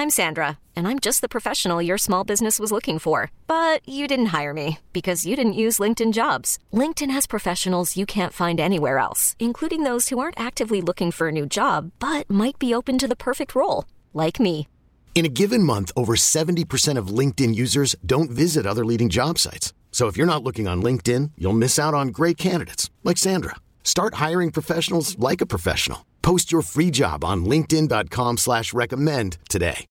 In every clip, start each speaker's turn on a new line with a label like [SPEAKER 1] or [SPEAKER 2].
[SPEAKER 1] I'm Sandra, and I'm just the professional your small business was looking for. But you didn't hire me because you didn't use LinkedIn Jobs. LinkedIn has professionals you can't find anywhere else, including those who aren't actively looking for a new job, but might be open to the perfect role, like me.
[SPEAKER 2] In a given month, over 70% of LinkedIn users don't visit other leading job sites. So if you're not looking on LinkedIn, you'll miss out on great candidates like Sandra. Start hiring professionals like a professional. Post your free job on linkedin.com/recommend today.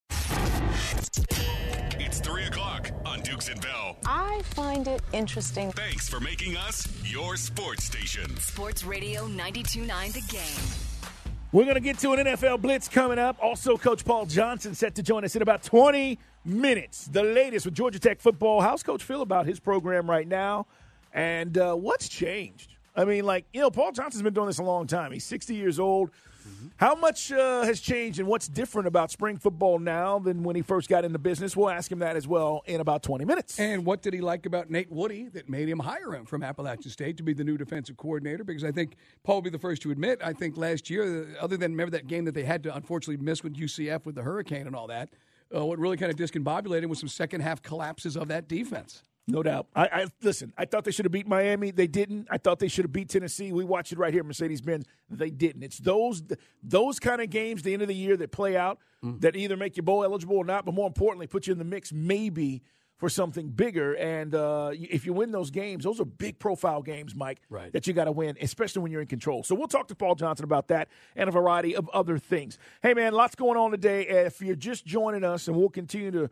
[SPEAKER 3] It's 3 o'clock on Dukes and Bell.
[SPEAKER 4] I find it interesting.
[SPEAKER 3] Thanks for making us your sports station.
[SPEAKER 5] Sports Radio 92.9 The Game.
[SPEAKER 6] We're going to get to an NFL Blitz coming up. Also, Coach Paul Johnson set to join us in about 20 minutes. The latest with Georgia Tech football. How's Coach feel about his program right now? And what's changed? I mean, Paul Johnson's been doing this a long time. He's 60 years old. Mm-hmm. How much has changed and what's different about spring football now than when he first got into business? We'll ask him that as well in about 20 minutes.
[SPEAKER 7] And what did he like about Nate Woody that made him hire him from Appalachian State to be the new defensive coordinator? Because I think Paul will be the first to admit, I think last year, other than remember that game that they had to unfortunately miss with UCF with the hurricane and all that, what really kind of discombobulated was some second-half collapses of that defense.
[SPEAKER 6] No doubt. Listen, I thought they should have beat Miami. They didn't. I thought they should have beat Tennessee. We watched it right here, Mercedes-Benz. They didn't. It's those kind of games, the end of the year, that play out that either make you bowl eligible or not, but more importantly, put you in the mix maybe for something bigger. And if you win those games, those are big profile games, Mike,
[SPEAKER 7] right,
[SPEAKER 6] that you got to win, especially when you're in control. So we'll talk to Paul Johnson about that and a variety of other things. Hey, man, lots going on today. If you're just joining us, and we'll continue to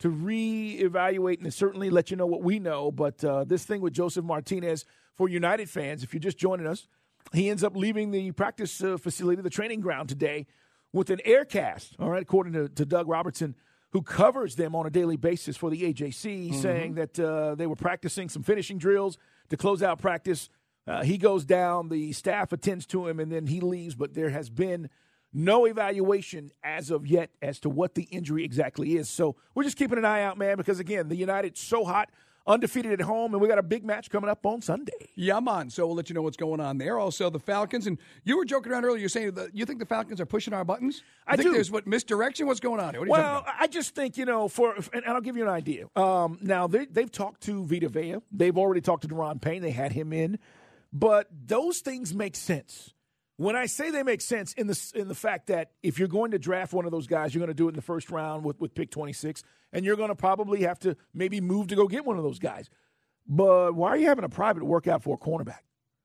[SPEAKER 6] reevaluate and certainly let you know what we know. But this thing with Joseph Martinez, for United fans, if you're just joining us, he ends up leaving the practice facility, the training ground today, with an air cast, all right, according to Doug Robertson, who covers them on a daily basis for the AJC, saying that they were practicing some finishing drills to close out practice. He goes down, the staff attends to him, and then he leaves. But there has been no evaluation as of yet as to what the injury exactly is. So we're just keeping an eye out, man, because, again, the United's so hot, undefeated at home, and we got a big match coming up on Sunday.
[SPEAKER 7] Yeah, man. So we'll let you know what's going on there. Also, the Falcons, and you were joking around earlier. You're saying that you think the Falcons are pushing our buttons? I think there's misdirection. What's going on here? What are you talking about?
[SPEAKER 6] I just think, and I'll give you an idea. Now, they've talked to Vita Vea. They've already talked to Deron Payne. They had him in. But those things make sense. When I say they make sense in the fact that if you're going to draft one of those guys, you're going to do it in the first round with pick 26, and you're going to probably have to maybe move to go get one of those guys. But why are you having a private workout for a cornerback?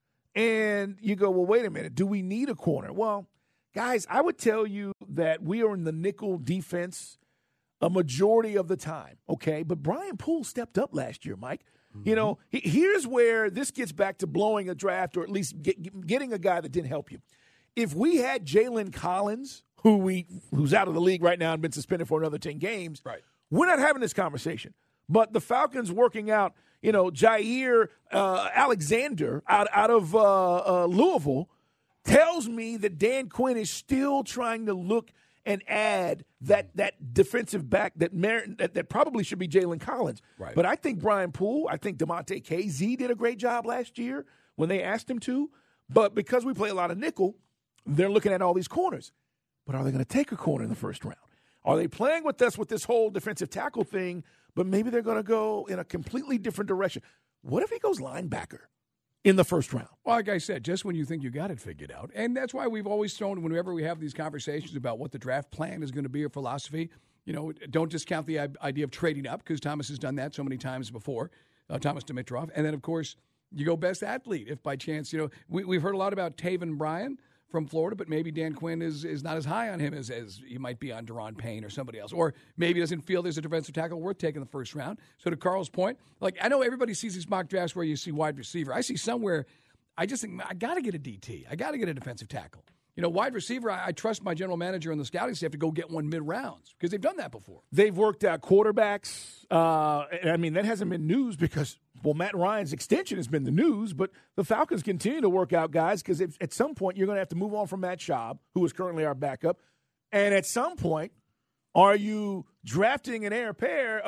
[SPEAKER 6] And you go, well, wait a minute. Do we need a corner? Well, guys, I would tell you that we are in the nickel defense a majority of the time, okay? But Brian Poole stepped up last year, Mike. You know, here's where this gets back to blowing a draft, or at least getting a guy that didn't help you. If we had Jalen Collins, who's out of the league right now and been suspended for another 10 games,
[SPEAKER 7] right,
[SPEAKER 6] we're not having this conversation. But the Falcons working out, Jair Alexander out of Louisville tells me that Dan Quinn is still trying to look and add that defensive back that probably should be Jalen Collins.
[SPEAKER 7] Right.
[SPEAKER 6] But I think Brian Poole, I think DeMonte KZ did a great job last year when they asked him to. But because we play a lot of nickel, they're looking at all these corners. But are they going to take a corner in the first round? Are they playing with us with this whole defensive tackle thing, but maybe they're going to go in a completely different direction? What if he goes linebacker in the first round?
[SPEAKER 7] Well, like I said, just when you think you got it figured out. And that's why we've always thrown, whenever we have these conversations about what the draft plan is going to be or philosophy, don't discount the idea of trading up, because Thomas has done that so many times before, Thomas Dimitrov. And then, of course, you go best athlete if by chance, we've heard a lot about Taven Bryan from Florida, but maybe Dan Quinn is not as high on him as he might be on Deron Payne or somebody else. Or maybe doesn't feel there's a defensive tackle worth taking the first round. So to Carl's point, I know everybody sees these mock drafts where you see wide receiver. I see somewhere, I just think, I got to get a DT. I got to get a defensive tackle. Wide receiver, I trust my general manager and the scouting staff to go get one mid-rounds, because they've done that before.
[SPEAKER 6] They've worked out quarterbacks. That hasn't been news because, Matt Ryan's extension has been the news, but the Falcons continue to work out guys, because at some point you're going to have to move on from Matt Schaub, who is currently our backup, and at some point, are you drafting an heir apparent,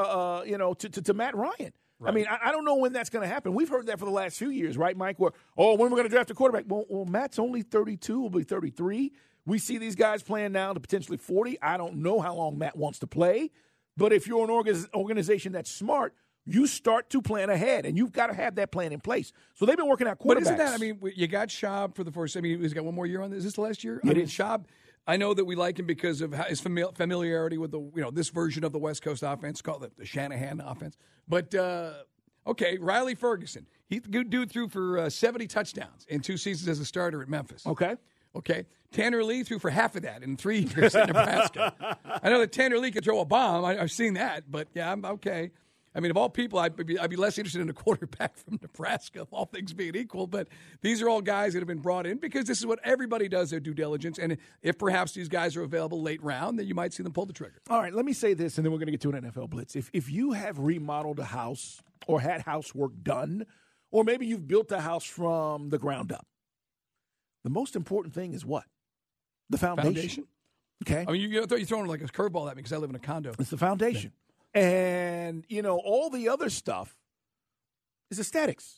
[SPEAKER 6] to Matt Ryan? Right. I don't know when that's going to happen. We've heard that for the last few years, right, Mike? When we're going to draft a quarterback? Well, Matt's only 32, will be 33 We see these guys playing now to potentially 40. I don't know how long Matt wants to play. But if you're an organization that's smart, you start to plan ahead, and you've got to have that plan in place. So they've been working out quarterbacks.
[SPEAKER 7] But isn't that, I mean, you got Schaub for the first, I mean, he's got one more year on this. Is this the last year? I mean, Schaub, I know that we like him because of his familiarity with this version of the West Coast offense, called the Shanahan offense. But, okay, Riley Ferguson. He dude threw for 70 touchdowns in 2 seasons as a starter at Memphis. Okay. Tanner Lee threw for half of that in 3 years at Nebraska. I know that Tanner Lee could throw a bomb. I've seen that. But, yeah, I'm okay. I mean, of all people, I'd be less interested in a quarterback from Nebraska, all things being equal. But these are all guys that have been brought in because this is what everybody does their due diligence. And if perhaps these guys are available late round, then you might see them pull the trigger.
[SPEAKER 6] All right, let me say this, and then we're going to get to an NFL Blitz. If you have remodeled a house or had housework done, or maybe you've built a house from the ground up, the most important thing is what? The foundation. Okay.
[SPEAKER 7] I mean, you're throwing like a curveball at me because I live in a condo.
[SPEAKER 6] It's the foundation. Yeah. And, all the other stuff is aesthetics.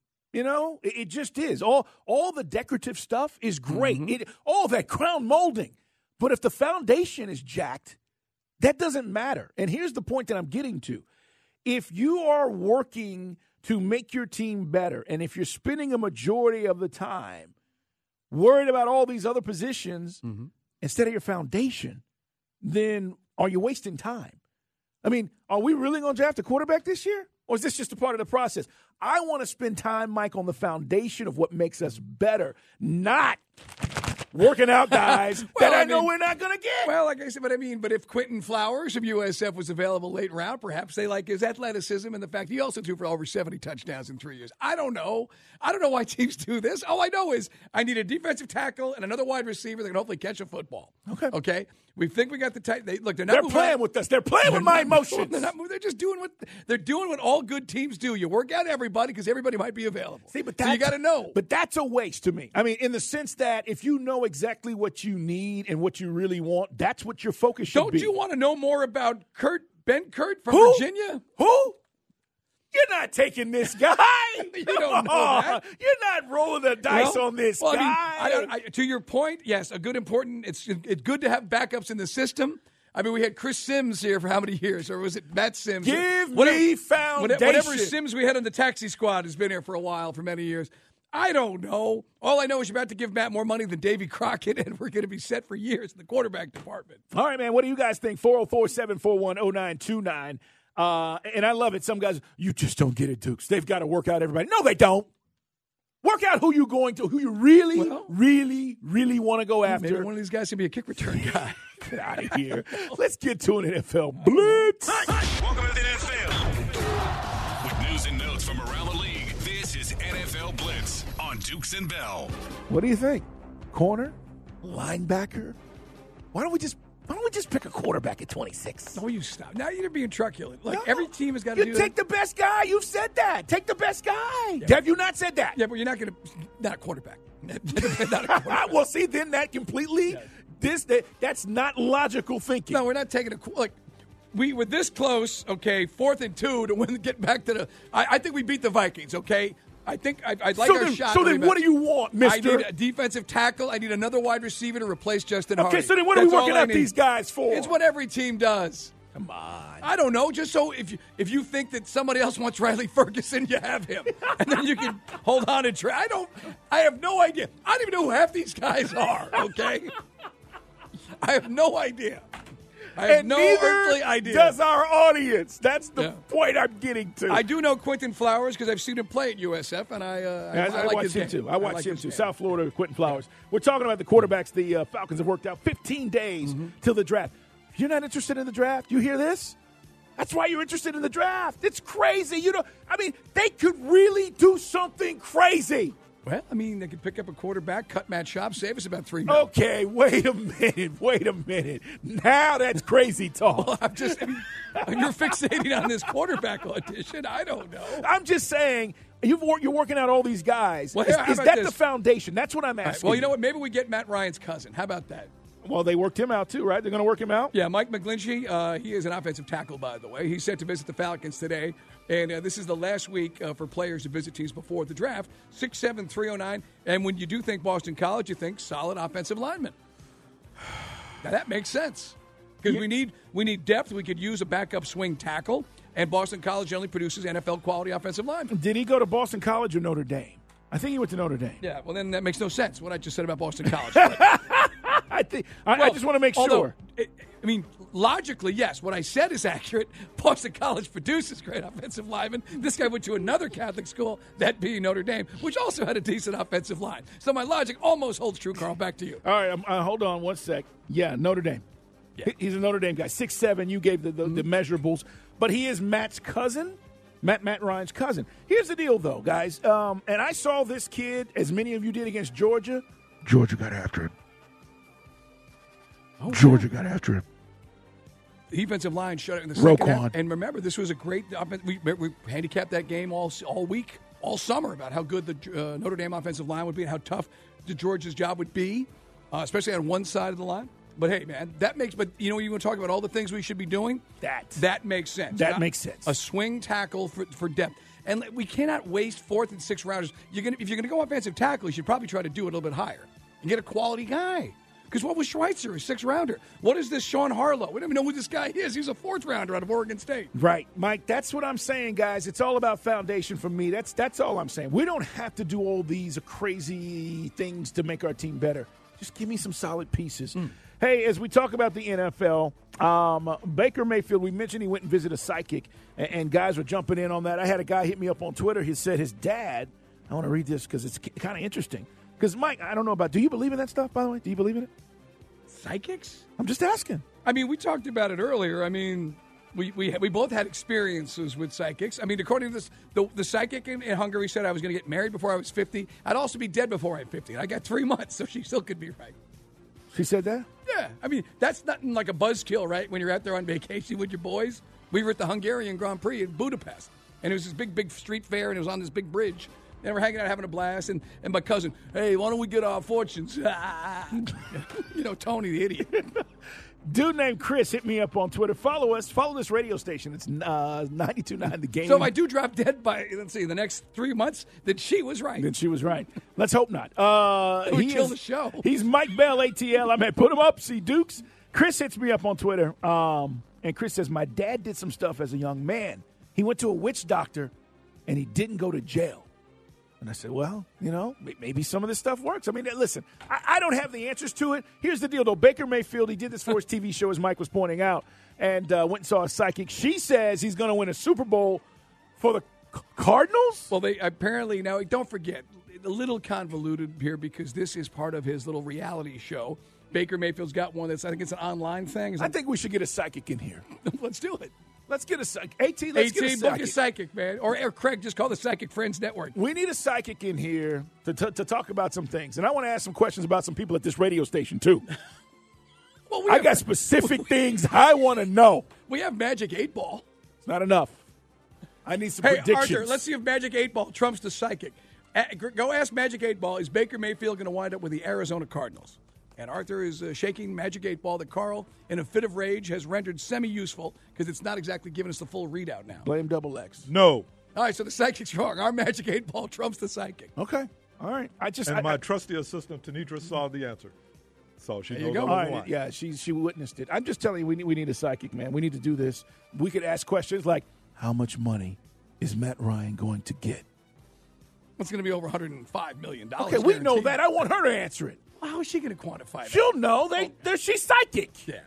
[SPEAKER 6] It just is. All the decorative stuff is great. Mm-hmm. All that crown molding. But if the foundation is jacked, that doesn't matter. And here's the point that I'm getting to. If you are working to make your team better, and if you're spending a majority of the time worried about all these other positions instead of your foundation, then are you wasting time? I mean, are we really going to draft a quarterback this year? Or is this just a part of the process? I want to spend time, Mike, on the foundation of what makes us better, not working out guys I know we're not going to get.
[SPEAKER 7] Well, like I said, but if Quentin Flowers of USF was available late round, perhaps they like his athleticism and the fact he also threw for over 70 touchdowns in 3 years. I don't know. I don't know why teams do this. All I know is I need a defensive tackle and another wide receiver that can hopefully catch a football. Okay. We think we got the tight. They're
[SPEAKER 6] playing with us. They're playing with my emotions.
[SPEAKER 7] They're just doing what all good teams do. You work out everybody because everybody might be available.
[SPEAKER 6] See, but
[SPEAKER 7] so you got to know.
[SPEAKER 6] But that's a waste to me. I mean, in the sense that if you know exactly what you need and what you really want, that's what your focus should be.
[SPEAKER 7] Don't you want to know more about Ben Kurt from Virginia?
[SPEAKER 6] Who? You're not taking this guy.
[SPEAKER 7] You don't know that.
[SPEAKER 6] You're not rolling the dice on this guy.
[SPEAKER 7] I mean, to your point, yes, it's good to have backups in the system. I mean, we had Chris Sims here for how many years? Or was it Matt Sims?
[SPEAKER 6] Give me foundation.
[SPEAKER 7] Whatever Sims we had on the taxi squad has been here for a while, for many years. I don't know. All I know is you're about to give Matt more money than Davy Crockett, and we're going to be set for years in the quarterback department.
[SPEAKER 6] All right, man. What do you guys think? 404-741-0929. And I love it. Some guys, you just don't get it, Dukes. They've got to work out everybody. No, they don't. Work out who you really want to go after.
[SPEAKER 7] Maybe one of these guys can be a kick return guy.
[SPEAKER 6] Get out of here. Let's get to an NFL Blitz.
[SPEAKER 3] Welcome to the NFL. With news and notes from around the league, this is NFL Blitz on Dukes and Bell.
[SPEAKER 6] What do you think? Corner? Linebacker? Why don't we just pick a quarterback at 26?
[SPEAKER 7] No, you stop. Now you're being truculent. Every team has got to do that.
[SPEAKER 6] You take the best guy. You've said that. Take the best guy. Yeah. Have you not said that?
[SPEAKER 7] Yeah, but you're not going to – not a quarterback. Not a quarterback.
[SPEAKER 6] Well, see, then that completely that's not logical thinking.
[SPEAKER 7] No, we're not taking a we were this close, okay, 4th and 2 to get back to the – I think we beat the Vikings, okay? I think I'd like our shot.
[SPEAKER 6] So then what do you want, mister?
[SPEAKER 7] I need a defensive tackle. I need another wide receiver to replace Justin Hardy.
[SPEAKER 6] Okay, so then what are we working out these guys for?
[SPEAKER 7] It's what every team does.
[SPEAKER 6] Come on.
[SPEAKER 7] I don't know. Just so if you think that somebody else wants Riley Ferguson, you have him. And then you can hold on and try. I have no idea. I don't even know who half these guys are, okay? I have no idea. I have no earthly idea.
[SPEAKER 6] Does our audience. That's the point I'm getting to.
[SPEAKER 7] I do know Quentin Flowers because I've seen him play at USF, and I like his game.
[SPEAKER 6] I watched him too. South Florida, Quentin Flowers. We're talking about the quarterbacks. The Falcons have worked out 15 days till the draft. If you're not interested in the draft, you hear this? That's why you're interested in the draft. It's crazy. They could really do something crazy.
[SPEAKER 7] Well, they could pick up a quarterback, cut Matt Schaub, save us about $3 million.
[SPEAKER 6] Okay, wait a minute. Now that's crazy talk.
[SPEAKER 7] Well, you're fixating on this quarterback audition. I don't know.
[SPEAKER 6] I'm just saying, you're working out all these guys. Well, is that the foundation? That's what I'm asking.
[SPEAKER 7] Right, well, you know what? Maybe we get Matt Ryan's cousin. How about that?
[SPEAKER 6] Well, they worked him out too, right? They're going to work him out?
[SPEAKER 7] Yeah, Mike McGlinchey, he is an offensive tackle, by the way. He's set to visit the Falcons today. And this is the last week for players to visit teams before the draft. 6'7", 309. And when you do think Boston College, you think solid offensive lineman. Now that makes sense because we need depth. We could use a backup swing tackle, and Boston College generally produces NFL quality offensive linemen.
[SPEAKER 6] Did he go to Boston College or Notre Dame? I think he went to Notre Dame.
[SPEAKER 7] Yeah, well then that makes no sense. What I just said about Boston College.
[SPEAKER 6] I just want to make sure.
[SPEAKER 7] I mean, logically, yes. What I said is accurate. Boston College produces great offensive linemen. This guy went to another Catholic school, that being Notre Dame, which also had a decent offensive line. So my logic almost holds true, Carl. Back to you.
[SPEAKER 6] All right, hold on one sec. Yeah, Notre Dame. Yeah. He's a Notre Dame guy. 6'7", you gave the measurables. But he is Matt's cousin, Matt Ryan's cousin. Here's the deal, though, guys. And I saw this kid, as many of you did against Georgia. Georgia got after him.
[SPEAKER 7] Oh,
[SPEAKER 6] Georgia got after him.
[SPEAKER 7] The defensive line shut it in the second half.
[SPEAKER 6] Roquan.
[SPEAKER 7] And remember, this was a great offense. We handicapped that game all week, all summer, about how good the Notre Dame offensive line would be and how tough the Georgia's job would be, especially on one side of the line. But, hey, man, that makes – but, you want to talk about all the things we should be doing? That makes sense.
[SPEAKER 6] That makes sense.
[SPEAKER 7] A swing tackle for depth. And we cannot waste 4th and 6th rounders. If you're going to go offensive tackle, you should probably try to do it a little bit higher and get a quality guy. Because what was Schweitzer, a 6th-rounder? What is this Sean Harlow? We don't even know who this guy is. He's a 4th-rounder out of Oregon State.
[SPEAKER 6] Right. Mike, that's what I'm saying, guys. It's all about foundation for me. That's all I'm saying. We don't have to do all these crazy things to make our team better. Just give me some solid pieces. Hey, as we talk about the NFL, Baker Mayfield, we mentioned he went and visited a psychic, and guys were jumping in on that. I had a guy hit me up on Twitter. He said his dad, I want to read this because it's kind of interesting. Because, Mike, I don't know do you believe in that stuff, by the way? Do you believe in it?
[SPEAKER 7] Psychics?
[SPEAKER 6] I'm just asking.
[SPEAKER 7] I mean, we talked about it earlier. I mean, we both had experiences with psychics. I mean, according to this, the psychic in Hungary said I was going to get married before I was 50. I'd also be dead before I'm 50. And I got 3 months, so she still could be right.
[SPEAKER 6] She said that?
[SPEAKER 7] Yeah. I mean, that's nothing like a buzzkill, right, when you're out there on vacation with your boys. We were at the Hungarian Grand Prix in Budapest, and it was this big street fair, and it was on this big bridge. And we're hanging out, having a blast, and my cousin, hey, why don't we get our fortunes? Tony the idiot.
[SPEAKER 6] Dude named Chris hit me up on Twitter. Follow us. Follow this radio station. It's 92.9 The Game.
[SPEAKER 7] So if I do drop dead by, the next 3 months, then she was right.
[SPEAKER 6] Let's hope not.
[SPEAKER 7] He killed the show.
[SPEAKER 6] He's Mike Bell, ATL. I'm at Put Him Up, see Dukes. Chris hits me up on Twitter, and Chris says, my dad did some stuff as a young man. He went to a witch doctor, and he didn't go to jail. And I said, well, maybe some of this stuff works. I mean, listen, I don't have the answers to it. Here's the deal, though. Baker Mayfield, he did this for his TV show, as Mike was pointing out, and went and saw a psychic. She says he's going to win a Super Bowl for the Cardinals?
[SPEAKER 7] Well, they apparently, now, don't forget, a little convoluted here because this is part of his little reality show. Baker Mayfield's got one I think it's an online thing.
[SPEAKER 6] I think we should get a psychic in here.
[SPEAKER 7] Let's do it.
[SPEAKER 6] Let's get a psychic. Let's get a psychic.
[SPEAKER 7] Book a psychic, man. Or Craig, just call the Psychic Friends Network.
[SPEAKER 6] We need a psychic in here to talk about some things. And I want to ask some questions about some people at this radio station, too. Well, I got specific things I want to know.
[SPEAKER 7] We have Magic 8 Ball.
[SPEAKER 6] It's not enough. I need some predictions.
[SPEAKER 7] Arthur, let's see if Magic 8 Ball trumps the psychic. Go ask Magic 8 Ball, is Baker Mayfield going to wind up with the Arizona Cardinals? And Arthur is shaking Magic 8 Ball that Carl, in a fit of rage, has rendered semi-useful because it's not exactly giving us the full readout now.
[SPEAKER 6] Blame Double X.
[SPEAKER 8] No.
[SPEAKER 7] All right, so the psychic's wrong. Our Magic 8 Ball trumps the psychic.
[SPEAKER 6] Okay. All right.
[SPEAKER 8] My trusty assistant, Tanitra, saw the answer. So she knows
[SPEAKER 6] All right. Yeah, she witnessed it. I'm just telling you, we need a psychic, man. We need to do this. We could ask questions like, how much money is Matt Ryan going to get?
[SPEAKER 7] It's going to be over $105 million.
[SPEAKER 6] Okay, we know that. I want her to answer it.
[SPEAKER 7] Well, how is she going to quantify that?
[SPEAKER 6] She'll know. She's psychic.
[SPEAKER 7] Yeah.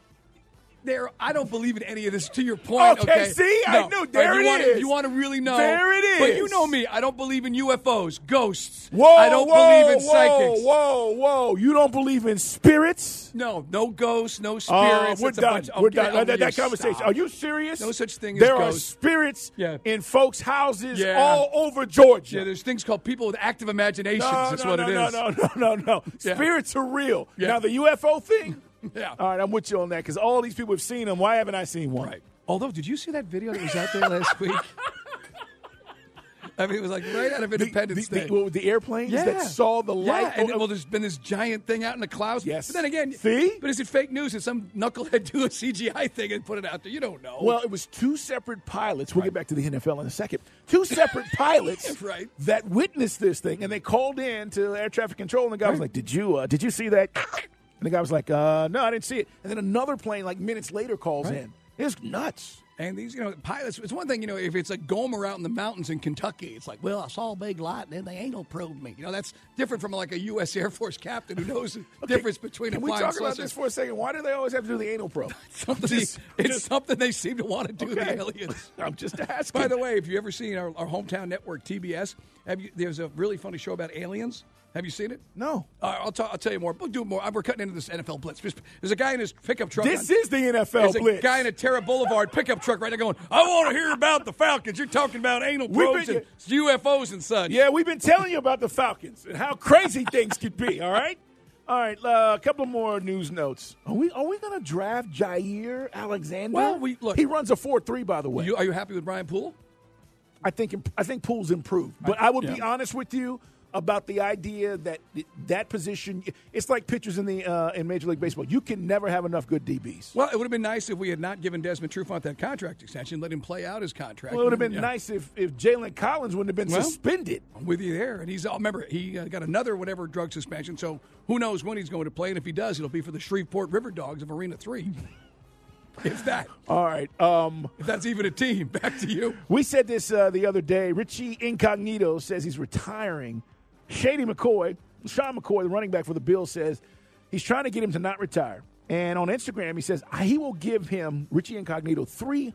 [SPEAKER 7] I don't believe in any of this, to your point.
[SPEAKER 6] Okay, see? No. I knew. There it is.
[SPEAKER 7] If you want to really know.
[SPEAKER 6] There it is.
[SPEAKER 7] But you know me. I don't believe in UFOs, ghosts. I don't believe in psychics.
[SPEAKER 6] Whoa. You don't believe in spirits?
[SPEAKER 7] No ghosts, no spirits.
[SPEAKER 6] We're done. We're done. That conversation.
[SPEAKER 7] Stop.
[SPEAKER 6] Are you serious?
[SPEAKER 7] No such thing as
[SPEAKER 6] ghosts.
[SPEAKER 7] There
[SPEAKER 6] are spirits in folks' houses all over Georgia.
[SPEAKER 7] Yeah, there's things called people with active imaginations. That's what it is.
[SPEAKER 6] No. Spirits are real. Yeah. Now, the UFO thing?
[SPEAKER 7] Yeah.
[SPEAKER 6] All right, I'm with you on that because all these people have seen them. Why haven't I seen one?
[SPEAKER 7] Right. Although, did you see that video that was out there last week? I mean, it was like right out of Independence Day.
[SPEAKER 6] The airplanes that saw the light.
[SPEAKER 7] Yeah, and there's been this giant thing out in the clouds.
[SPEAKER 6] Yes.
[SPEAKER 7] But then again,
[SPEAKER 6] see?
[SPEAKER 7] But is it fake news? Did some knucklehead do a CGI thing and put it out there? You don't know.
[SPEAKER 6] Well, it was two separate pilots. We'll get back to the NFL in a second. Two separate pilots that witnessed this thing, and they called in to air traffic control, and the guy was like, Did you see that? And the guy was like, no, I didn't see it. And then another plane, like minutes later, calls in. It's nuts.
[SPEAKER 7] And these, pilots, it's one thing, if it's like Gomer out in the mountains in Kentucky, it's like, well, I saw a big light and then they anal probed me. That's different from like a U.S. Air Force captain who knows the difference between a flying saucer.
[SPEAKER 6] Can we talk about this for a second? Why do they always have to do the anal probe?
[SPEAKER 7] It's something they seem to want to do, the aliens.
[SPEAKER 6] I'm just asking.
[SPEAKER 7] By the way, if you've ever seen our hometown network, TBS, there's a really funny show about aliens. Have you seen it?
[SPEAKER 6] No.
[SPEAKER 7] I'll tell you more. We'll do more. We're cutting into this NFL Blitz. There's a guy in his pickup truck.
[SPEAKER 6] This is the NFL Blitz.
[SPEAKER 7] There's a guy in a Terra Boulevard pickup truck right there going, I want to hear about the Falcons. You're talking about anal probes and UFOs and such.
[SPEAKER 6] Yeah, we've been telling you about the Falcons and how crazy things could be, all right? All right, a couple more news notes. Are we going to draft Jair Alexander?
[SPEAKER 7] Well,
[SPEAKER 6] he runs a 4.3, by the way.
[SPEAKER 7] Are you happy with Brian Poole?
[SPEAKER 6] I think Poole's improved. But I would be honest with you about the idea that position, it's like pitchers in Major League Baseball. You can never have enough good DBs.
[SPEAKER 7] Well, it would have been nice if we had not given Desmond Trufant that contract extension, let him play out his contract.
[SPEAKER 6] Well, it would have been nice if Jalen Collins wouldn't have been suspended.
[SPEAKER 7] I'm with you there. And remember, he got another whatever drug suspension, so who knows when he's going to play. And if he does, it'll be for the Shreveport River Dogs of Arena 3. If that.
[SPEAKER 6] All right.
[SPEAKER 7] If that's even a team. Back to you.
[SPEAKER 6] We said this the other day. Richie Incognito says he's retiring. Shady McCoy, Sean McCoy, the running back for the Bills, says he's trying to get him to not retire. And on Instagram, he says he will give him, Richie Incognito,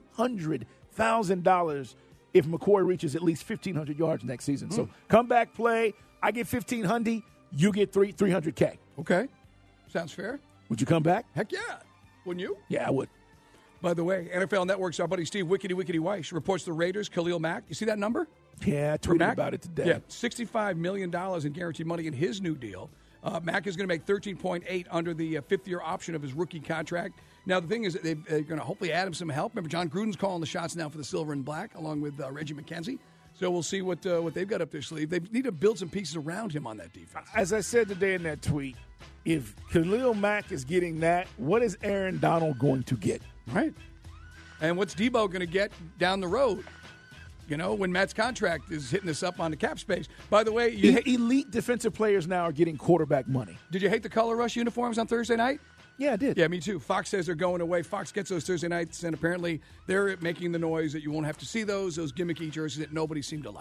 [SPEAKER 6] $300,000 if McCoy reaches at least 1,500 yards next season. So come back, play. I get 1,500. You get $300K.
[SPEAKER 7] Okay. Sounds fair.
[SPEAKER 6] Would you come back?
[SPEAKER 7] Heck yeah. Wouldn't you?
[SPEAKER 6] Yeah, I would.
[SPEAKER 7] By the way, NFL Network's our buddy Steve Wickety Weiss reports the Raiders, Khalil Mack. You see that number?
[SPEAKER 6] Yeah, I tweeted about it today.
[SPEAKER 7] Yeah, $65 million in guaranteed money in his new deal. Mack is going to make $13.8 under the fifth-year option of his rookie contract. Now, the thing is, they're going to hopefully add him some help. Remember, John Gruden's calling the shots now for the silver and black, along with Reggie McKenzie. So we'll see what they've got up their sleeve. They need to build some pieces around him on that defense.
[SPEAKER 6] As I said today in that tweet, if Khalil Mack is getting that, what is Aaron Donald going to get?
[SPEAKER 7] Right. And what's Debo going to get down the road? When Matt's contract is hitting us up on the cap space. By the way,
[SPEAKER 6] elite defensive players now are getting quarterback money.
[SPEAKER 7] Did you hate the Color Rush uniforms on Thursday night?
[SPEAKER 6] Yeah, I did.
[SPEAKER 7] Yeah, me too. Fox says they're going away. Fox gets those Thursday nights, and apparently they're making the noise that you won't have to see those gimmicky jerseys that nobody seemed to like.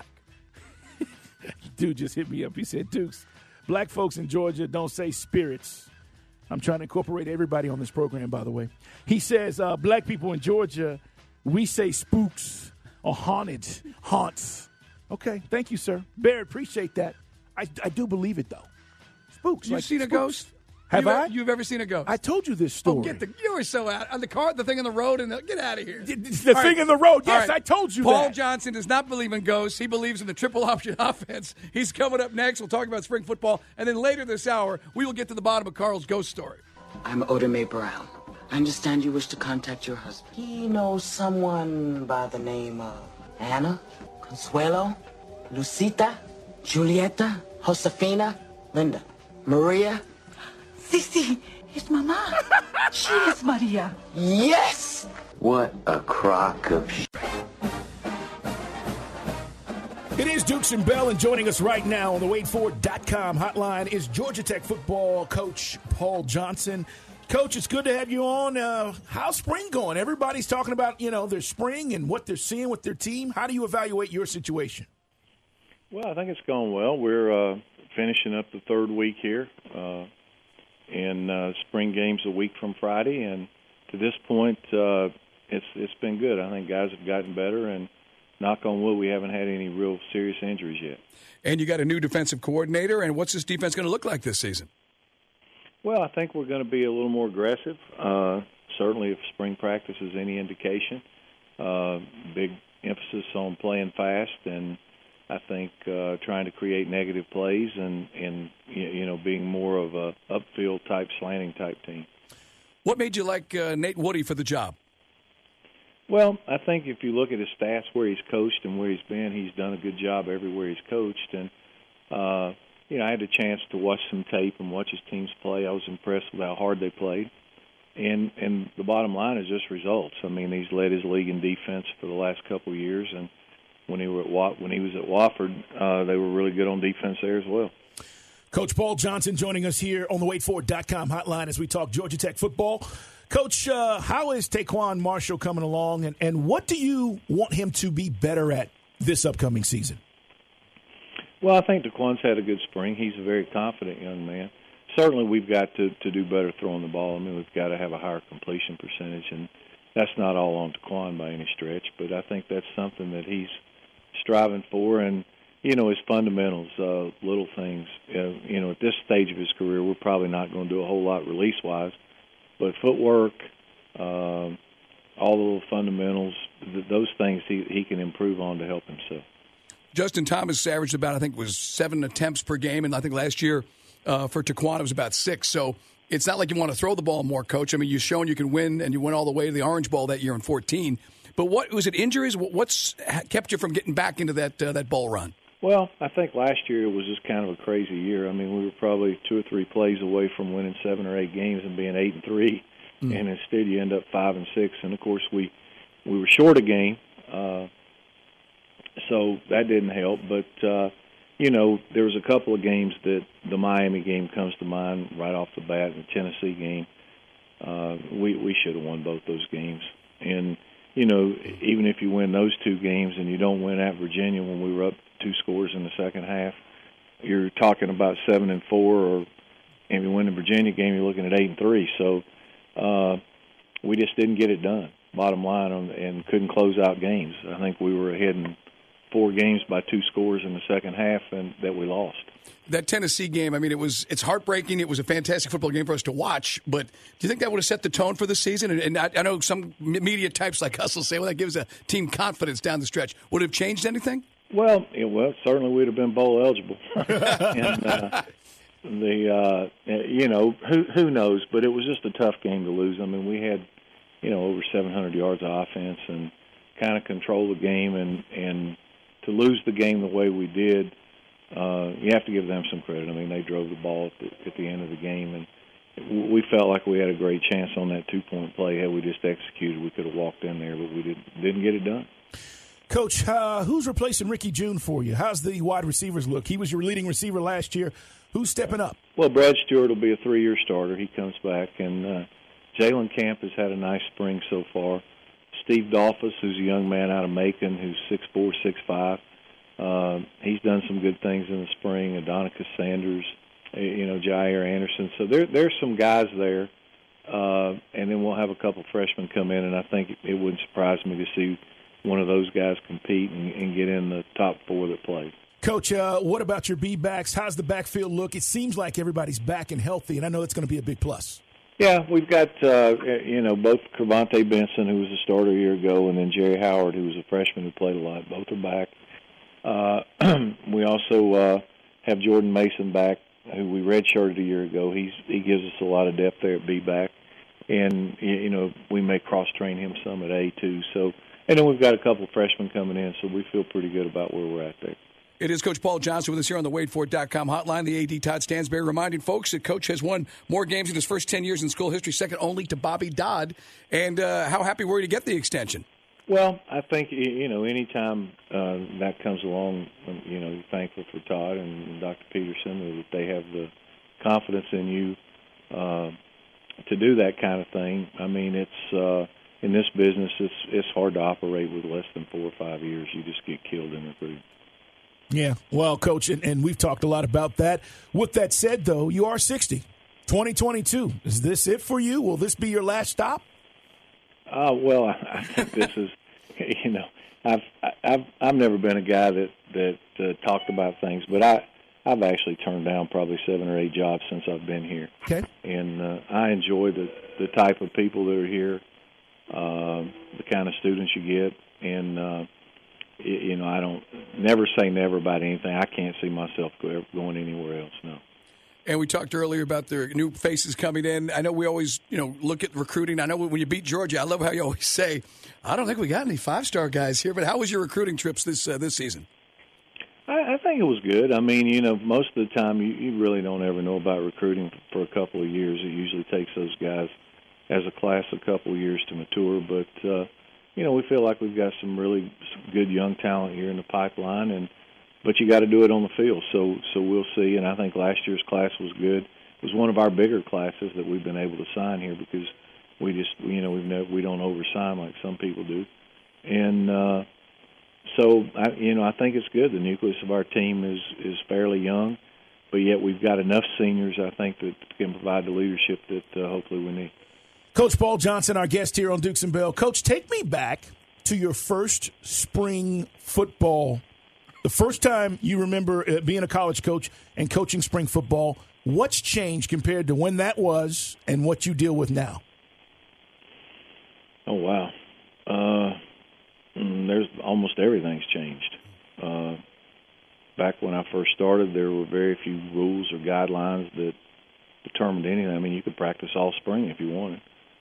[SPEAKER 6] Dude just hit me up. He said, Dukes, black folks in Georgia don't say spirits. I'm trying to incorporate everybody on this program, by the way. He says, black people in Georgia, we say spooks or haunts. Okay, thank you, sir. Barrett, appreciate that. I do believe it, though. Spooks.
[SPEAKER 7] You've seen a ghost?
[SPEAKER 6] Have I?
[SPEAKER 7] You've ever seen a ghost?
[SPEAKER 6] I told you this story.
[SPEAKER 7] You were so out. On the car, the thing on the road, and get out of here.
[SPEAKER 6] The thing in the road. Yes, I told you
[SPEAKER 7] Paul
[SPEAKER 6] that.
[SPEAKER 7] Johnson does not believe in ghosts. He believes in the triple option offense. He's coming up next. We'll talk about spring football. And then later this hour, we will get to the bottom of Carl's ghost story.
[SPEAKER 9] I'm Oda Mae Brown. I understand you wish to contact your husband. He knows someone by the name of Anna, Consuelo, Lucita, Julieta, Josefina, Linda, Maria.
[SPEAKER 10] Sisi, it's Mama. She is Maria.
[SPEAKER 9] Yes! What a crock of shit.
[SPEAKER 6] It is Dukes and Bell, and joining us right now on the WadeFord.com hotline is Georgia Tech football coach Paul Johnson. Coach, it's good to have you on. How's spring going? Everybody's talking about, their spring and what they're seeing with their team. How do you evaluate your situation?
[SPEAKER 11] Well, I think it's going well. We're finishing up the third week here. And spring games a week from Friday, and to this point, it's been good. I think guys have gotten better, and knock on wood, we haven't had any real serious injuries yet.
[SPEAKER 7] And you got a new defensive coordinator, and what's this defense going to look like this season?
[SPEAKER 11] Well, I think we're going to be a little more aggressive. Certainly, if spring practice is any indication, big emphasis on playing fast, and I think trying to create negative plays and being more of a upfield type, slanting type team.
[SPEAKER 7] What made you like Nate Woody for the job?
[SPEAKER 11] Well, I think if you look at his stats, where he's coached and where he's been, he's done a good job everywhere he's coached. And I had a chance to watch some tape and watch his teams play. I was impressed with how hard they played. And the bottom line is just results. I mean, he's led his league in defense for the last couple of years, and when he was at Wofford, they were really good on defense there as well.
[SPEAKER 6] Coach Paul Johnson joining us here on the WaitFor.com hotline as we talk Georgia Tech football. Coach, how is Taquan Marshall coming along, and what do you want him to be better at this upcoming season?
[SPEAKER 11] Well, I think Taquan's had a good spring. He's a very confident young man. Certainly we've got to do better throwing the ball. I mean, we've got to have a higher completion percentage, and that's not all on Taquan by any stretch, but I think that's something that he's striving for. And his fundamentals, little things. At this stage of his career, we're probably not going to do a whole lot release-wise, but footwork, all the little fundamentals, those things he can improve on to help himself.
[SPEAKER 7] Justin Thomas averaged about, I think, was 7 attempts per game, and I think last year for Taquan it was about 6. So it's not like you want to throw the ball more, Coach. I mean, you've shown you can win, and you went all the way to the Orange Bowl that year in 2014. But what was it? Injuries? What's kept you from getting back into that bowl run?
[SPEAKER 11] Well, I think last year it was just kind of a crazy year. I mean, we were probably 2 or 3 plays away from winning 7 or 8 games and being 8-3, and instead you end up 5-6. And of course, we were short a game, so that didn't help. But there was a couple of games that the Miami game comes to mind right off the bat, and the Tennessee game. We should have won both those games, and even if you win those 2 games and you don't win at Virginia when we were up 2 scores in the second half, you're talking about 7-4, or if you win the Virginia game, you're looking at 8-3. So we just didn't get it done, bottom line, and couldn't close out games. I think we were ahead in 4 games by 2 scores in the second half, and that we lost.
[SPEAKER 7] That Tennessee game, I mean, it's heartbreaking. It was a fantastic football game for us to watch, but do you think that would have set the tone for the season? And I know some media types like us will say, well, that gives a team confidence down the stretch. Would it have changed anything?
[SPEAKER 11] Well, certainly we'd have been bowl eligible. And who knows? But it was just a tough game to lose. I mean, we had, over 700 yards of offense and kind of control the game, and to lose the game the way we did, you have to give them some credit. I mean, they drove the ball at the end of the game, and we felt like we had a great chance on that 2-point play. Had we just executed, we could have walked in there, but we didn't get it done.
[SPEAKER 6] Coach, who's replacing Ricky June for you? How's the wide receivers look? He was your leading receiver last year. Who's stepping up?
[SPEAKER 11] Well, Brad Stewart will be a 3-year starter. He comes back, and Jalen Camp has had a nice spring so far. Steve Dolphus, who's a young man out of Macon, who's 6'4", 6'5", he's done some good things in the spring. Adonicus Sanders, Jair Anderson. So there's some guys there, and then we'll have a couple freshmen come in, and I think it wouldn't surprise me to see one of those guys compete and get in the top 4 that play.
[SPEAKER 6] Coach, what about your B-backs? How's the backfield look? It seems like everybody's back and healthy, and I know it's going to be a big plus.
[SPEAKER 11] Yeah, we've got, both Cravante Benson, who was a starter a year ago, and then Jerry Howard, who was a freshman who played a lot. Both are back. We also have Jordan Mason back, who we redshirted a year ago. He gives us a lot of depth there at B-back. And, we may cross-train him some at A, too. So, and then we've got a couple freshmen coming in, so we feel pretty good about where we're at there.
[SPEAKER 7] It is Coach Paul Johnson with us here on the WaitFor.com hotline. The AD Todd Stansberry reminding folks that Coach has won more games in his first 10 years in school history, second only to Bobby Dodd. And how happy were you to get the extension?
[SPEAKER 11] Well, I think, anytime that comes along, you're thankful for Todd and Dr. Peterson that they have the confidence in you to do that kind of thing. I mean, it's in this business, it's hard to operate with less than 4 or 5 years. You just get killed in recruiting.
[SPEAKER 6] Yeah, well, Coach, and we've talked a lot about that. With that said, though, you are 60, 2022. Is this it for you? Will this be your last stop?
[SPEAKER 11] Well, I think this is, I've never been a guy that talked about things, but I've actually turned down probably 7 or 8 jobs since I've been here.
[SPEAKER 6] Okay.
[SPEAKER 11] And I enjoy the type of people that are here, the kind of students you get, and I don't never say never about anything. I can't see myself going anywhere else, no.
[SPEAKER 7] And we talked earlier about the new faces coming in. I know we always, look at recruiting. I know when you beat Georgia, I love how you always say, I don't think we got any 5-star guys here. But how was your recruiting trips this season?
[SPEAKER 11] I think it was good. I mean, most of the time you really don't ever know about recruiting for a couple of years. It usually takes those guys as a class a couple of years to mature. But, we feel like we've got some really good young talent here in the pipeline. And but you got to do it on the field. So we'll see. And I think last year's class was good. It was one of our bigger classes that we've been able to sign here because we just, we don't oversign like some people do. And so I think it's good. The nucleus of our team is fairly young, but yet we've got enough seniors, I think, that can provide the leadership that hopefully we need.
[SPEAKER 6] Coach Paul Johnson, our guest here on Dukes and Bell. Coach, take me back to your first spring football. The first time you remember being a college coach and coaching spring football, what's changed compared to when that was and what you deal with now?
[SPEAKER 11] Oh, wow. There's almost everything's changed. Back when I first started, there were very few rules or guidelines that determined anything. I mean, you could practice all spring if you wanted.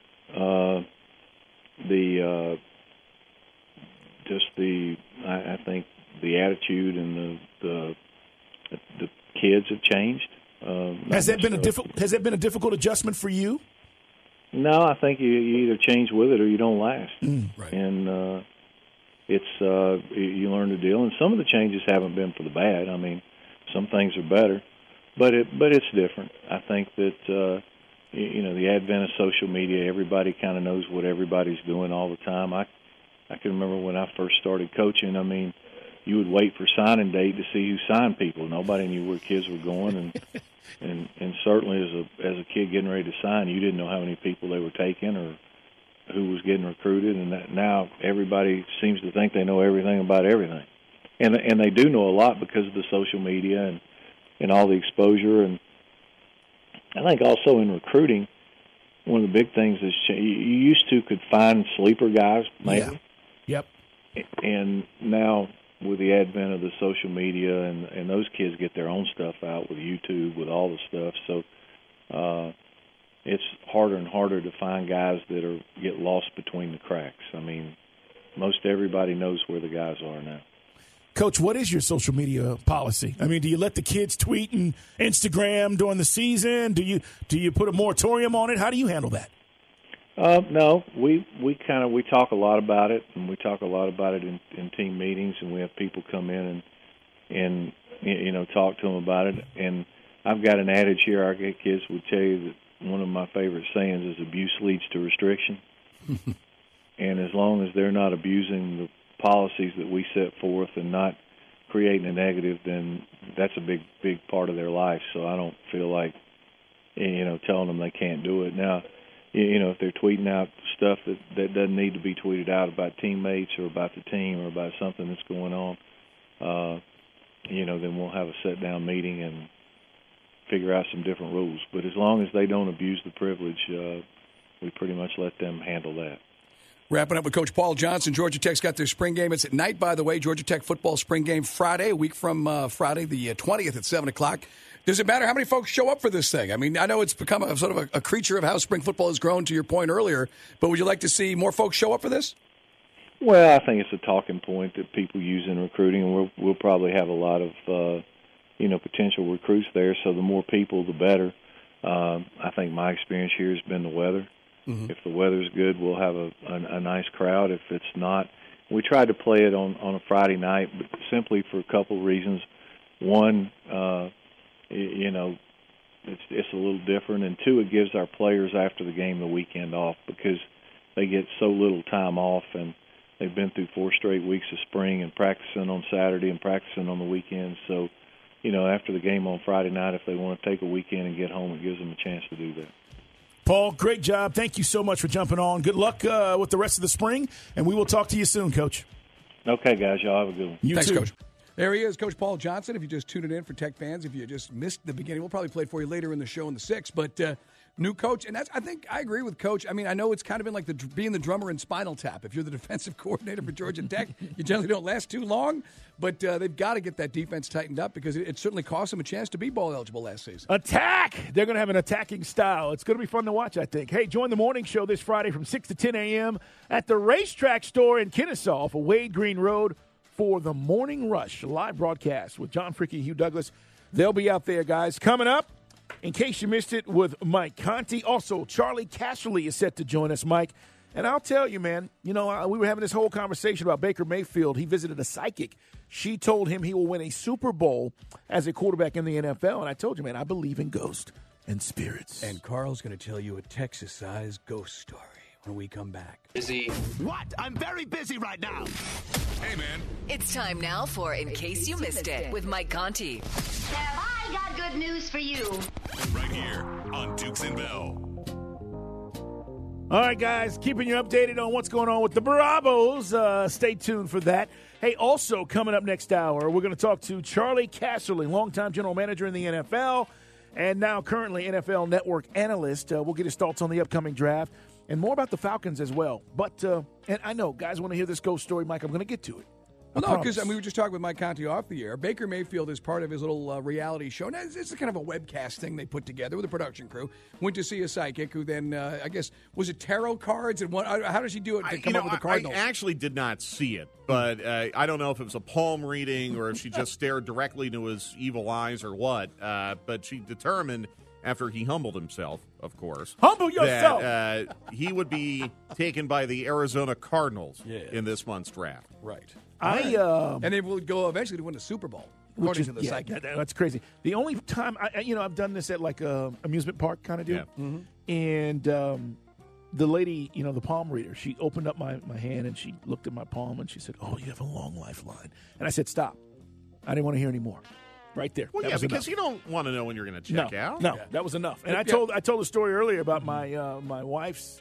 [SPEAKER 11] I think the attitude and the kids have changed.
[SPEAKER 6] Has that been a difficult adjustment for you?
[SPEAKER 11] No, I think you either change with it or you don't last.
[SPEAKER 7] Right.
[SPEAKER 11] And you learn to deal. And some of the changes haven't been for the bad. I mean, some things are better, but it's different. I think that the advent of social media, everybody kind of knows what everybody's doing all the time. I can remember when I first started coaching. I mean, you would wait for signing date to see who signed people. Nobody knew where kids were going, and certainly as a kid getting ready to sign, you didn't know how many people they were taking or who was getting recruited. And now everybody seems to think they know everything about everything, and they do know a lot because of the social media and all the exposure. And I think also in recruiting, one of the big things is you used to could find sleeper guys, maybe.
[SPEAKER 6] Yeah. Yep.
[SPEAKER 11] And now with the advent of the social media and those kids get their own stuff out with YouTube, with all the stuff. So it's harder and harder to find guys that get lost between the cracks. I mean, most everybody knows where the guys are now.
[SPEAKER 6] Coach, what is your social media policy? I mean, do you let the kids tweet and Instagram during the season? Do you put a moratorium on it? How do you handle that?
[SPEAKER 11] No, we talk a lot about it, and we talk a lot about it in team meetings, and we have people come in and talk to them about it. And I've got an adage here. Our kids would tell you that one of my favorite sayings is abuse leads to restriction. And as long as they're not abusing the policies that we set forth and not creating a negative, then that's a big part of their life. So I don't feel like telling them they can't do it. Now, if they're tweeting out stuff that doesn't need to be tweeted out about teammates or about the team or about something that's going on, then we'll have a sit-down meeting and figure out some different rules. But as long as they don't abuse the privilege, we pretty much let them handle that.
[SPEAKER 7] Wrapping up with Coach Paul Johnson. Georgia Tech's got their spring game. It's at night, by the way. Georgia Tech football spring game Friday, a week from Friday, the 20th at 7 o'clock. Does it matter how many folks show up for this thing? I mean, I know it's become a sort of a creature of how spring football has grown, to your point earlier, but would you like to see more folks show up for this?
[SPEAKER 11] Well, I think it's a talking point that people use in recruiting, and we'll probably have a lot of potential recruits there, so the more people, the better. I think my experience here has been the weather. Mm-hmm. If the weather's good, we'll have a nice crowd. If it's not, we tried to play it on a Friday night, but simply for a couple of reasons. One, it's a little different, and two, it gives our players after the game the weekend off because they get so little time off, and they've been through 4 straight weeks of spring and practicing on Saturday and practicing on the weekends. So, after the game on Friday night, if they want to take a weekend and get home, it gives them a chance to do that.
[SPEAKER 6] Paul, great job. Thank you so much for jumping on. Good luck with the rest of the spring, and we will talk to you soon, Coach.
[SPEAKER 11] Okay, guys. Y'all have a good one.
[SPEAKER 7] Thanks, Coach. There he is, Coach Paul Johnson. If you just tuned it in for Tech fans, if you just missed the beginning, we'll probably play it for you later in the show in the 6th. But new coach, and I think I agree with Coach. I mean, I know it's kind of been like being the drummer in Spinal Tap. If you're the defensive coordinator for Georgia Tech, you generally don't last too long. But they've got to get that defense tightened up because it certainly cost them a chance to be bowl eligible last season.
[SPEAKER 6] Attack! They're going to have an attacking style. It's going to be fun to watch, I think. Hey, join the morning show this Friday from 6 to 10 a.m. at the Racetrack Store in Kennesaw for Wade Green Road for the Morning Rush live broadcast with John Fricke and Hugh Douglas. They'll be out there, guys. Coming up, in case you missed it, with Mike Conti. Also, Charlie Casserly is set to join us, Mike. And I'll tell you, man, we were having this whole conversation about Baker Mayfield. He visited a psychic. She told him he will win a Super Bowl as a quarterback in the NFL. And I told you, man, I believe in ghosts and spirits.
[SPEAKER 7] And Carl's going to tell you a Texas-sized ghost story when we come back.
[SPEAKER 12] Busy. What? I'm very busy right now.
[SPEAKER 3] Hey, man.
[SPEAKER 5] It's time now for In Case You Missed It with Mike Conti.
[SPEAKER 13] Have I got good news for you?
[SPEAKER 3] Right here on Dukes and Bell.
[SPEAKER 6] All right, guys, keeping you updated on what's going on with the Bravos. Stay tuned for that. Hey, also coming up next hour, we're going to talk to Charlie Casserly, longtime general manager in the NFL, and now currently NFL Network analyst. We'll get his thoughts on the upcoming draft and more about the Falcons as well. But, and I know, guys want to hear this ghost story, Mike. I'm going to get to it.
[SPEAKER 7] Well, no, because we were just talking with Mike Conti off the air. Baker Mayfield is part of his little reality show. Now, it's kind of a webcast thing they put together with a production crew. Went to see a psychic who then, I guess, was it tarot cards? And how does she do it to come up with the Cardinals?
[SPEAKER 14] I actually did not see it, but I don't know if it was a palm reading or if she just stared directly into his evil eyes or what. But she determined, after he humbled himself, of course.
[SPEAKER 6] Humble yourself!
[SPEAKER 14] That he would be taken by the Arizona Cardinals in this month's draft.
[SPEAKER 7] Right.
[SPEAKER 6] And
[SPEAKER 7] they will go eventually to win the Super Bowl, according to the psychic.
[SPEAKER 6] That's crazy. The only time, I've done this at like a amusement park kind of deal.
[SPEAKER 14] Yeah.
[SPEAKER 7] Mm-hmm.
[SPEAKER 6] And the lady, the palm reader, she opened up my hand and she looked at my palm and she said, "Oh, you have a long lifeline." And I said, "Stop." I didn't want to hear any more. Right there.
[SPEAKER 14] Well,
[SPEAKER 6] that
[SPEAKER 14] because you don't want to know when you're going to check out.
[SPEAKER 6] No, that was enough. And I told a story earlier about my wife's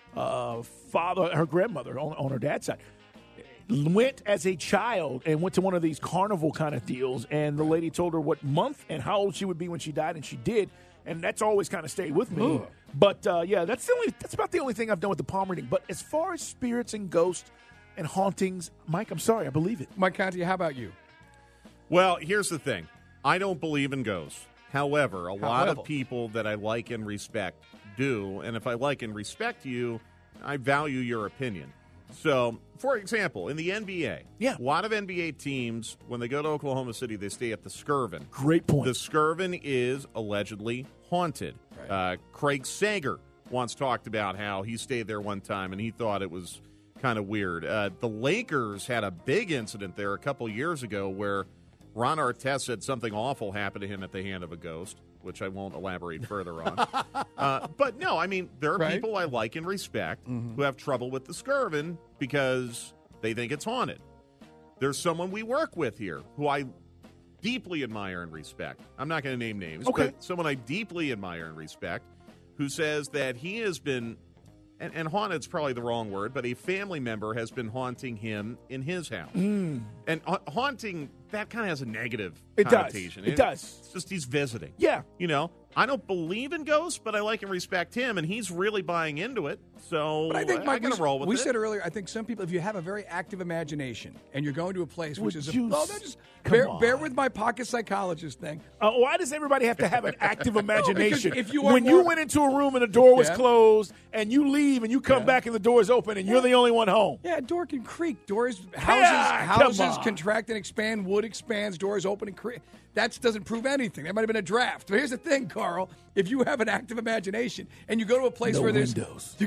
[SPEAKER 6] father, her grandmother on her dad's side. Went as a child and went to one of these carnival kind of deals, and the lady told her what month and how old she would be when she died, and she did, and that's always kind of stayed with me.
[SPEAKER 7] Ooh.
[SPEAKER 6] But that's about the only thing I've done with the palm reading. But as far as spirits and ghosts and hauntings, Mike, I'm sorry, I believe it.
[SPEAKER 7] Mike Conti, how about you?
[SPEAKER 14] Well, here's the thing. I don't believe in ghosts. However, a lot of people that I like and respect do, and if I like and respect you, I value your opinion. So, for example, in the NBA, a lot of NBA teams, when they go to Oklahoma City, they stay at the Skirvin.
[SPEAKER 6] Great point.
[SPEAKER 14] The Skirvin is allegedly haunted. Right. Craig Sager once talked about how he stayed there one time, and he thought it was kind of weird. The Lakers had a big incident there a couple years ago where Ron Artest said something awful happened to him at the hand of a ghost, which I won't elaborate further on. But no, I mean, there are people I like and respect who have trouble with the Skirvin because they think it's haunted. There's someone we work with here who I deeply admire and respect. I'm not going to name names, but someone I deeply admire and respect who says that he has been, and haunted's probably the wrong word, but a family member has been haunting him in his house. And haunting, that kind of has a negative connotation.
[SPEAKER 6] It does.
[SPEAKER 14] It's just he's visiting.
[SPEAKER 6] Yeah.
[SPEAKER 14] I don't believe in ghosts, but I like and respect him, and he's really buying into it. So
[SPEAKER 7] but I think, Mike,
[SPEAKER 14] I'm going to roll with it.
[SPEAKER 7] We said earlier, I think some people, if you have a very active imagination and you're going to a place which is bear with my pocket psychologist thing.
[SPEAKER 6] Why does everybody have to have an active imagination? When you went into a room and the door was closed, and you leave and you come back and the door is open and you're the only one home.
[SPEAKER 7] Yeah, a door can creak. Houses contract and expand. Wood expands. Doors open and creak. That doesn't prove anything. That might have been a draft. But here's the thing, Carl. If you have an active imagination and you go to a place where there's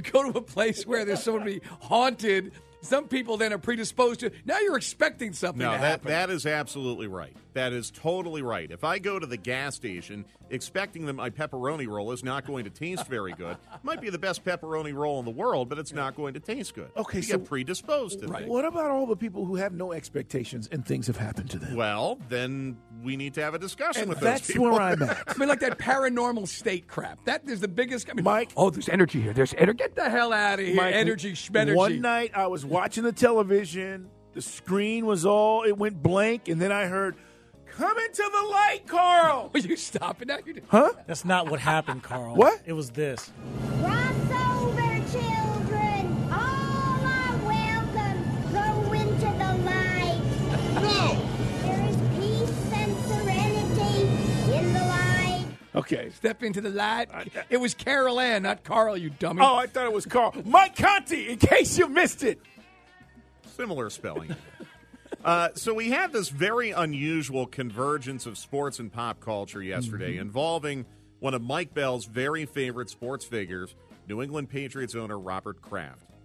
[SPEAKER 7] somebody haunted, some people then are predisposed to. Now you're expecting something to happen.
[SPEAKER 14] That is absolutely right. That is totally right. If I go to the gas station expecting that my pepperoni roll is not going to taste very good, it might be the best pepperoni roll in the world, but it's not going to taste good.
[SPEAKER 6] Okay,
[SPEAKER 14] you get predisposed to things.
[SPEAKER 6] What about all the people who have no expectations and things have happened to them?
[SPEAKER 14] Well, then we need to have a discussion with those
[SPEAKER 6] that's
[SPEAKER 14] people.
[SPEAKER 6] Where I'm at.
[SPEAKER 7] I mean, like that paranormal state crap. That is the biggest. I mean,
[SPEAKER 6] Mike.
[SPEAKER 7] Oh, there's energy here. There's energy. Get the hell out of here.
[SPEAKER 6] Mike,
[SPEAKER 7] energy, schmenergy.
[SPEAKER 6] One night I was watching the television. The screen was it went blank, and then I heard, "Come into the light, Carl."
[SPEAKER 7] Will you stop it now?
[SPEAKER 6] Huh?
[SPEAKER 15] That's not what happened, Carl.
[SPEAKER 6] What?
[SPEAKER 15] It was this.
[SPEAKER 13] Crossover children, all are welcome. Go into the light.
[SPEAKER 6] No.
[SPEAKER 13] There is peace and serenity in the light.
[SPEAKER 6] Okay.
[SPEAKER 7] Step into the light. It was Carol Ann, not Carl, you dummy.
[SPEAKER 6] Oh, I thought it was Carl. Mike Conti, in case you missed it.
[SPEAKER 14] Similar spelling. So we had this very unusual convergence of sports and pop culture yesterday involving one of Mike Bell's very favorite sports figures, New England Patriots owner Robert Kraft,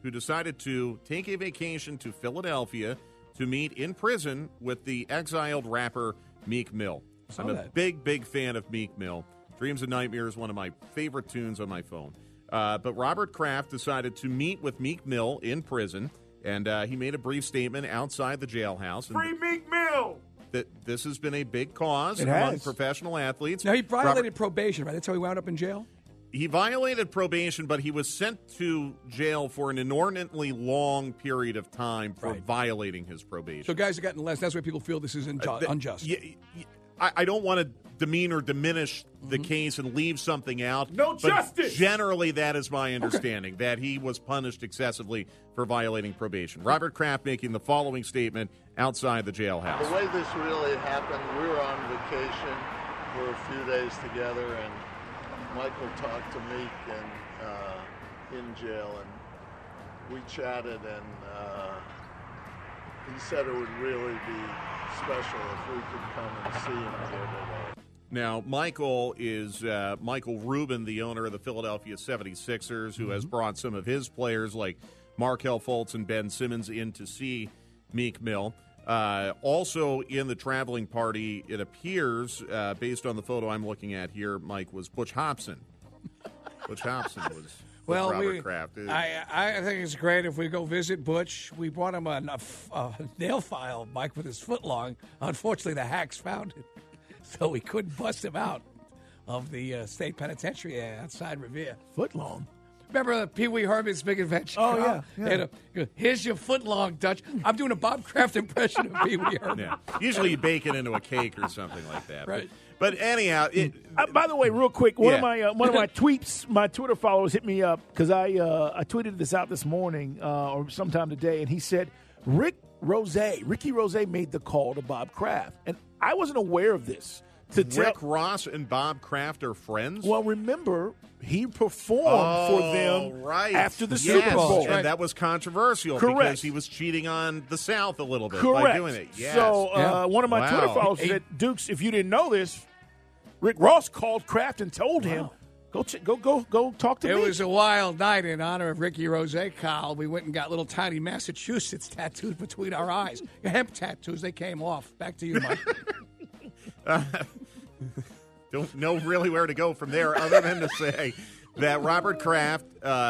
[SPEAKER 14] who decided to take a vacation to Philadelphia to meet in prison with the exiled rapper Meek Mill. I'm a big fan of Meek Mill. Dreams and Nightmares, one of my favorite tunes on my phone. But Robert Kraft decided to meet with Meek Mill in prison, and he made a brief statement outside the jailhouse.
[SPEAKER 6] Free Meek Mill!
[SPEAKER 14] This has been a big cause among professional athletes.
[SPEAKER 7] Now, he violated probation, right? That's how he wound up in jail?
[SPEAKER 14] He violated probation, but he was sent to jail for an inordinately long period of time for violating his probation.
[SPEAKER 7] So guys have gotten less. That's why people feel this is unjust.
[SPEAKER 14] I don't want to demean or diminish the case and leave something out.
[SPEAKER 6] No justice!
[SPEAKER 14] Generally, that is my understanding, that he was punished excessively for violating probation. Robert Kraft making the following statement outside the jailhouse.
[SPEAKER 15] The way this really happened, we were on vacation for a few days together, and Michael talked to Meek in jail, and we chatted, and he said it would really be special if we could come and see him here today.
[SPEAKER 14] Now, Michael is Michael Rubin, the owner of the Philadelphia 76ers, who has brought some of his players like Markelle Fultz and Ben Simmons in to see Meek Mill. Also in the traveling party, it appears, based on the photo I'm looking at here, Mike, was Butch Hobson. Butch Hobson was Robert Kraft.
[SPEAKER 7] I think it's great if we go visit Butch. We brought him a nail file, Mike, with his foot long. Unfortunately, the hacks found it, so we couldn't bust him out of the state penitentiary outside Revere.
[SPEAKER 6] Foot long?
[SPEAKER 7] Remember Pee Wee Herman's Big Adventure?
[SPEAKER 6] Oh, yeah.
[SPEAKER 7] Here's your foot long, Dutch. I'm doing a Bob Kraft impression of Pee Wee Herman.
[SPEAKER 14] Yeah. Usually you bake it into a cake or something like that.
[SPEAKER 7] Right.
[SPEAKER 14] But anyhow,
[SPEAKER 6] by the way, real quick, one of my tweets, my Twitter followers hit me up because I tweeted this out this morning or sometime today, and he said Ricky Rose made the call to Bob Kraft, and I wasn't aware of this.
[SPEAKER 14] Rick Ross and Bob Kraft are friends?
[SPEAKER 6] Well, remember, he performed for them after the Super Bowl.
[SPEAKER 14] And that was controversial because he was cheating on the South a little bit by doing it. Yes.
[SPEAKER 6] So one of my Twitter followers said, Dukes, if you didn't know this, Rick Ross called Kraft and told him, go talk to me.
[SPEAKER 7] It was a wild night in honor of Ricky Rose, Kyle. We went and got little tiny Massachusetts tattoos between our eyes. Hemp tattoos, they came off. Back to you, Mike.
[SPEAKER 14] Don't know really where to go from there other than to say that Robert Kraft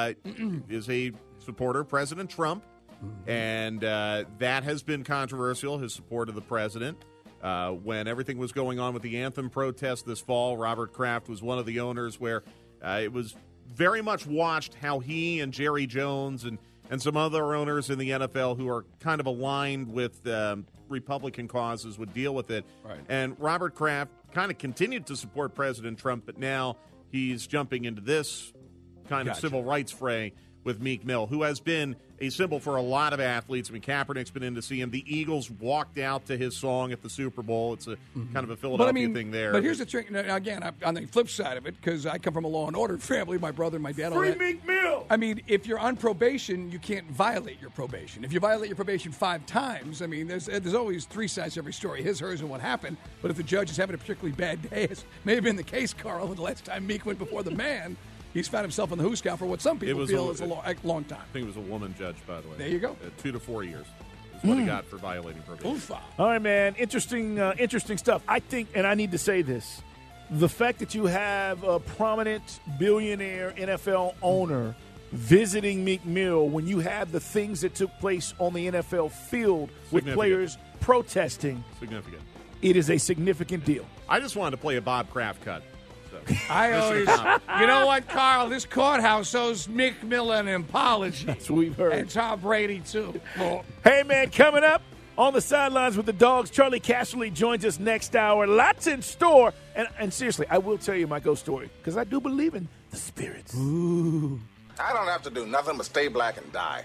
[SPEAKER 14] is a supporter of President Trump, and that has been controversial, his support of the president. When everything was going on with the anthem protest this fall, Robert Kraft was one of the owners where it was very much watched how he and Jerry Jones and some other owners in the NFL who are kind of aligned with Republican causes would deal with it.
[SPEAKER 7] Right.
[SPEAKER 14] And Robert Kraft kind of continued to support President Trump, but now he's jumping into this kind of civil rights fray with Meek Mill, who has been a symbol for a lot of athletes. I mean, Kaepernick's been in to see him. The Eagles walked out to his song at the Super Bowl. It's a kind of a Philadelphia thing there.
[SPEAKER 7] But here's the trick. Now, again, on the flip side of it, because I come from a law and order family, my brother and my dad.
[SPEAKER 6] Free Meek Mill!
[SPEAKER 7] I mean, if you're on probation, you can't violate your probation. If you violate your probation 5 times, I mean, there's always 3 sides to every story, his, hers, and what happened. But if the judge is having a particularly bad day, as may have been the case, Carl, the last time Meek went before the man, he's found himself on the who's-cow for what some people feel is a long time.
[SPEAKER 14] I think it was a woman judge, by the way.
[SPEAKER 7] There you go.
[SPEAKER 14] 2 to 4 years is what he got for violating probation.
[SPEAKER 7] Oofa.
[SPEAKER 6] All right, man. Interesting stuff. I think, and I need to say this, the fact that you have a prominent billionaire NFL owner visiting Meek Mill when you have the things that took place on the NFL field with players protesting.
[SPEAKER 14] Significant.
[SPEAKER 6] It is a significant deal.
[SPEAKER 14] I just wanted to play a Bob Kraft cut.
[SPEAKER 7] I always, you know what, Carl? This courthouse owes Meek Mill an apology.
[SPEAKER 6] That's what we've heard.
[SPEAKER 7] And Tom Brady, too.
[SPEAKER 6] Hey, man, coming up on the sidelines with the Dogs, Charlie Casserly joins us next hour. Lots in store. And seriously, I will tell you my ghost story because I do believe in the spirits.
[SPEAKER 16] Ooh. I don't have to do nothing but stay black and die.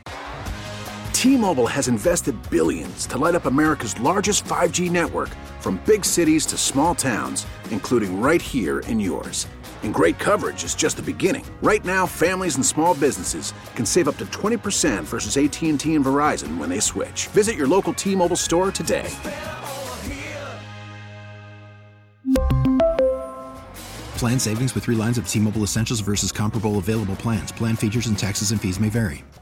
[SPEAKER 17] T-Mobile has invested billions to light up America's largest 5G network, from big cities to small towns, including right here in yours. And great coverage is just the beginning. Right now, families and small businesses can save up to 20% versus AT&T and Verizon when they switch. Visit your local T-Mobile store today.
[SPEAKER 18] Plan savings with 3 lines of T-Mobile Essentials versus comparable available plans. Plan features and taxes and fees may vary.